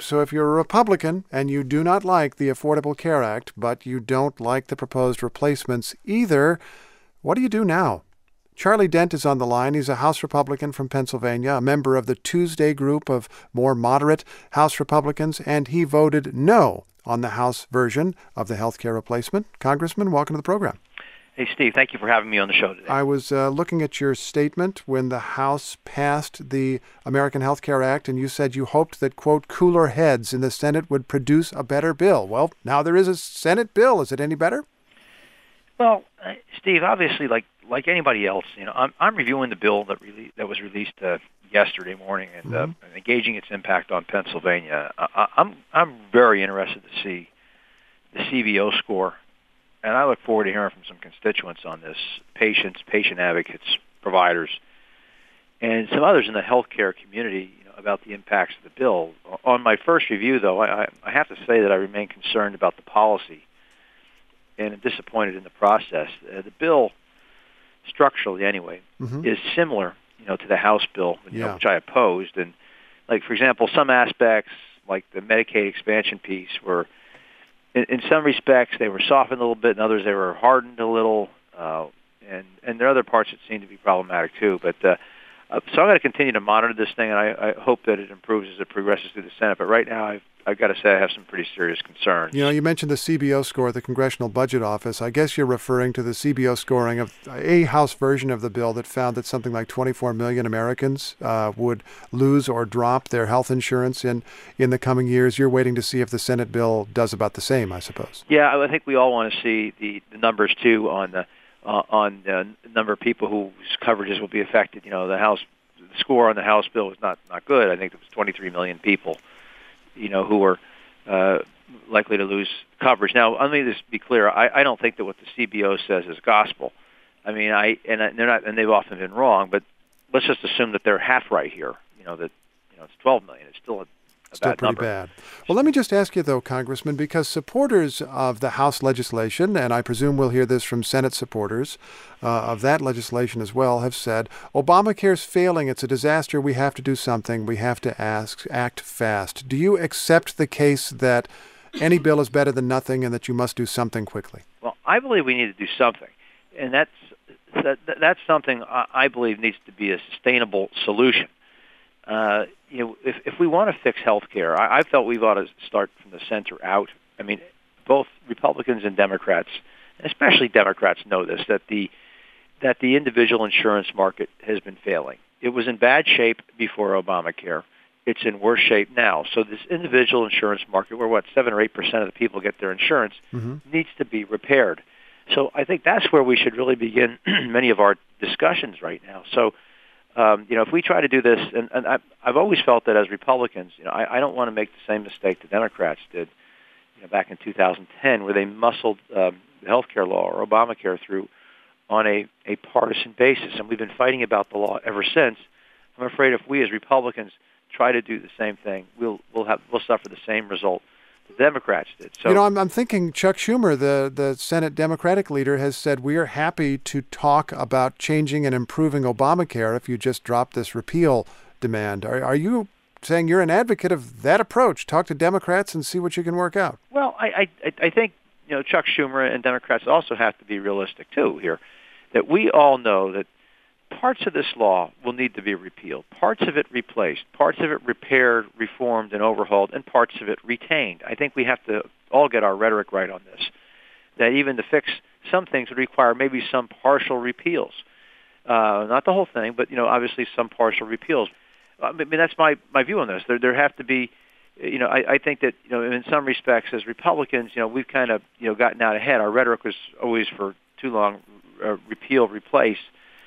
So if you're a Republican and you do not like the Affordable Care Act, but you don't like the proposed replacements either, what do you do now? Charlie Dent is on the line. He's a House Republican from Pennsylvania, a member of the Tuesday group of more moderate House Republicans, and he voted no on the House version of the health care replacement. Congressman, welcome to the program. Hey, Steve, thank you for having me on the show today. I was looking at your statement when the House passed the American Health Care Act, and you said you hoped that, quote, cooler heads in the Senate would produce a better bill. Well, now there is a Senate bill. Is it any better? Well, Steve, obviously, like anybody else, I'm reviewing the bill that was released yesterday morning and gauging its impact on Pennsylvania. I'm very interested to see the CBO score, and I look forward to hearing from some constituents on this: patients, patient advocates, providers, and some others in the healthcare community about the impacts of the bill. On my first review, though, I have to say that I remain concerned about the policy and I'm disappointed in the process. The bill, structurally anyway, is similar, to the House bill, which I opposed. And, for example, some aspects, like the Medicaid expansion piece, were, in some respects, they were softened a little bit. In others, they were hardened a little. And there are other parts that seem to be problematic, too. But so I'm going to continue to monitor this thing, and I hope that it improves as it progresses through the Senate. But right now, I've got to say I have some pretty serious concerns. You mentioned the CBO score, the Congressional Budget Office. I guess you're referring to the CBO scoring of a House version of the bill that found that something like 24 million Americans would lose or drop their health insurance in the coming years. You're waiting to see if the Senate bill does about the same, I suppose. Yeah, I think we all want to see the numbers, too, on the number of people whose coverages will be affected. The score on the House bill was not good. I think it was 23 million people who were likely to lose coverage. Now, let me just be clear. I don't think that what the CBO says is gospel. I mean, they're not, and they've often been wrong. But let's just assume that they're half right here. That it's 12 million. It's still Still bad pretty number. bad. Well, let me just ask you, though, Congressman, because supporters of the House legislation, and I presume we'll hear this from Senate supporters of that legislation as well, have said, Obamacare's failing. It's a disaster. We have to do something. We have to act fast. Do you accept the case that any bill is better than nothing and that you must do something quickly? Well, I believe we need to do something. And that's something I believe needs to be a sustainable solution. If we want to fix health care, I felt we ought to start from the center out. I mean, both Republicans and Democrats, especially Democrats, know this, that the individual insurance market has been failing. It was in bad shape before Obamacare. It's in worse shape now. So this individual insurance market, where 7 or 8% of the people get their insurance, needs to be repaired. So I think that's where we should really begin many of our discussions right now. So if we try to do this, and I've always felt that as Republicans, I don't want to make the same mistake the Democrats did, back in 2010, where they muscled the health care law or Obamacare through on a partisan basis, and we've been fighting about the law ever since. I'm afraid if we as Republicans try to do the same thing, we'll suffer the same result the Democrats did. So, I'm thinking Chuck Schumer, the Senate Democratic leader, has said we are happy to talk about changing and improving Obamacare if you just drop this repeal demand. Are you saying you're an advocate of that approach? Talk to Democrats and see what you can work out. Well, I think Chuck Schumer and Democrats also have to be realistic too here, that we all know that parts of this law will need to be repealed, parts of it replaced, parts of it repaired, reformed, and overhauled, and parts of it retained. I think we have to all get our rhetoric right on this, that even to fix some things would require maybe some partial repeals. Not the whole thing, but, obviously some partial repeals. I mean, that's my view on this. There have to be, I think that, in some respects as Republicans, we've kind of, gotten out ahead. Our rhetoric was always for too long repeal, replace.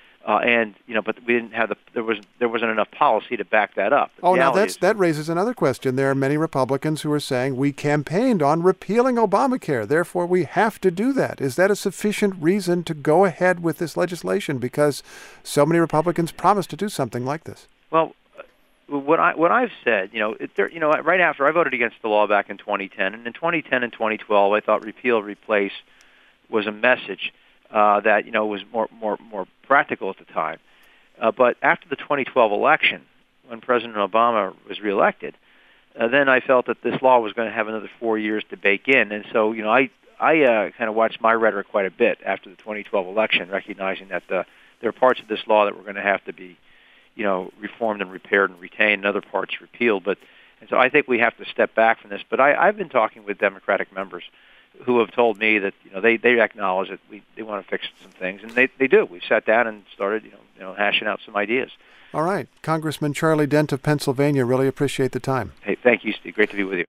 But we didn't have there wasn't enough policy to back that up. Now that raises another question. There are many Republicans who are saying we campaigned on repealing Obamacare, therefore we have to do that. Is that a sufficient reason to go ahead with this legislation because so many Republicans promised to do something like this? Well, what I've said, right after I voted against the law back in 2010, and in 2010 and 2012, I thought repeal, replace was a message that was more practical at the time. But after the 2012 election, when President Obama was reelected, then I felt that this law was going to have another 4 years to bake in. And so, I kind of watched my rhetoric quite a bit after the 2012 election, recognizing that there are parts of this law that were going to have to be, reformed and repaired and retained, and other parts repealed. And so I think we have to step back from this. But I've been talking with Democratic members who have told me that they acknowledge that they want to fix some things, and they do. We sat down and started hashing out some ideas. All right. Congressman Charlie Dent of Pennsylvania, really appreciate the time. Hey, thank you, Steve. Great to be with you.